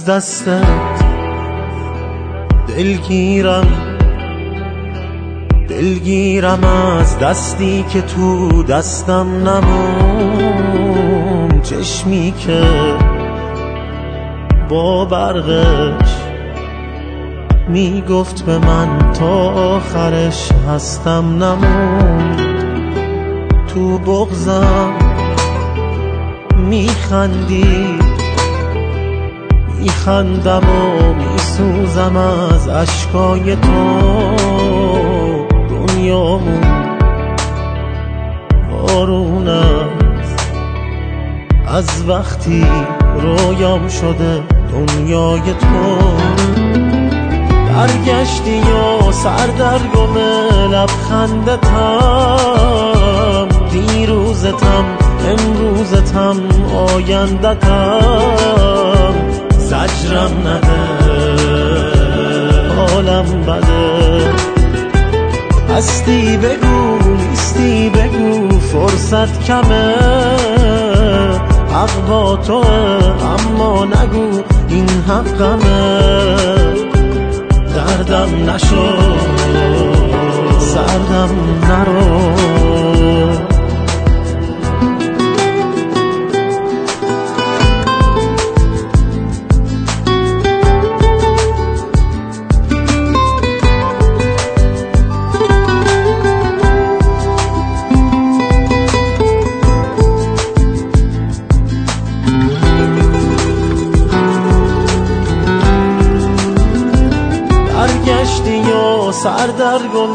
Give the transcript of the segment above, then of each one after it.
دستت دلگیرم از دستی که تو دستم نمون، چشمی که با برقش میگفت به من تا آخرش هستم نمون. تو بغضم میخندم و میسوزم از اشکای تو. دنیامون بارون است از وقتی رویام شده دنیای تو. برگشتی یا سردرگم لبخندتم، دیروزتم امروزتم آیندتم. زجرم نده حالم بده، هستی بگو نیستی بگو فرصت کمه. حق با توه اما نگو این حقمه. دردم نشو سردم نرو، برگشتی یا سردرگم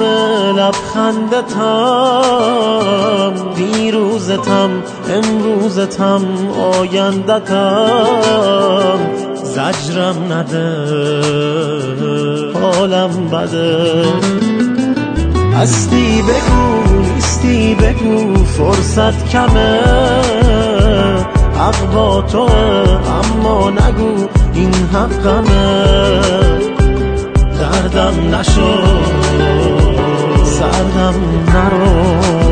لبخندتم، دیروزتم امروزتم آیندتم. زجرم نده حالم بده، هستی بگو نیستی بگو فرصت کمه. حق با توه اما نگو این حقمه. دردم نشو سردم نرو.